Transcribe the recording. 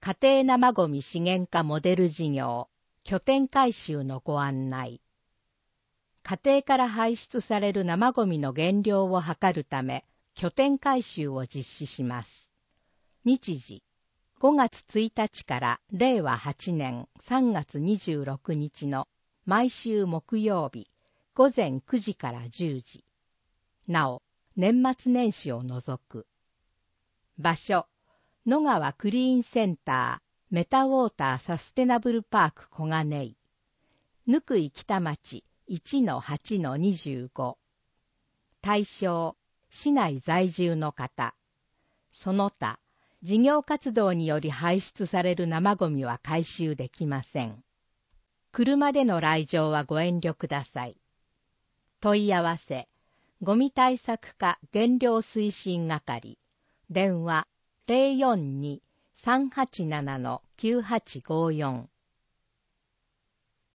家庭生ごみ資源化モデル事業、拠点回収のご案内。家庭から排出される生ごみの減量を図るため、拠点回収を実施します。日時、5月1日から令和8年3月26日の毎週木曜日、午前9時から10時。なお、年末年始を除く。場所、野川クリーンセンター、メタウォーターサステナブルパーク小金井。ぬくい北町 1-8-25。対象、市内在住の方。その他、事業活動により排出される生ごみは回収できません。車での来場はご遠慮ください。問い合わせ、ゴミ対策課減量推進係。電話 042-387-9854